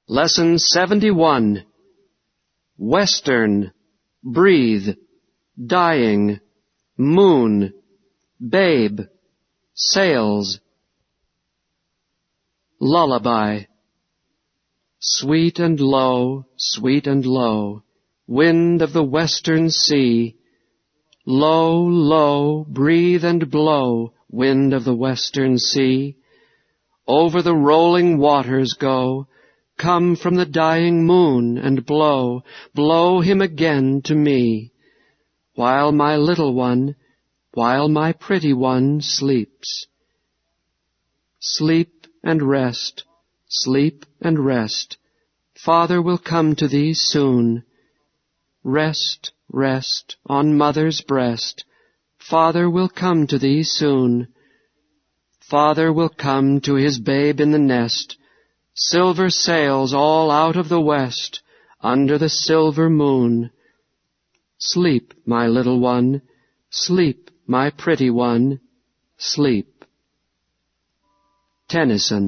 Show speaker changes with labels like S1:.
S1: Lesson 71. Western, breathe, dying, moon, babe, sails. Lullaby. Sweet and low, wind of the western sea. Low, low, breathe and blow, wind of the western sea. Over the rolling waters go, come from the dying moon and blow, blow him again to me. While my little one, while my pretty one sleeps. Sleep and rest, sleep and rest. Father will come to thee soon. Rest, rest on mother's breast. Father will come to thee soon. Father will come to his babe in the nest. Silver sails all out of the west, under the silver moon. Sleep, my little one, sleep, my pretty one, sleep. Tennyson.